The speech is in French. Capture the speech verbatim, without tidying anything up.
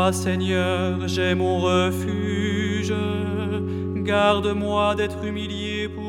toi, Seigneur, j'ai mon refuge. Garde-moi d'être humilié pour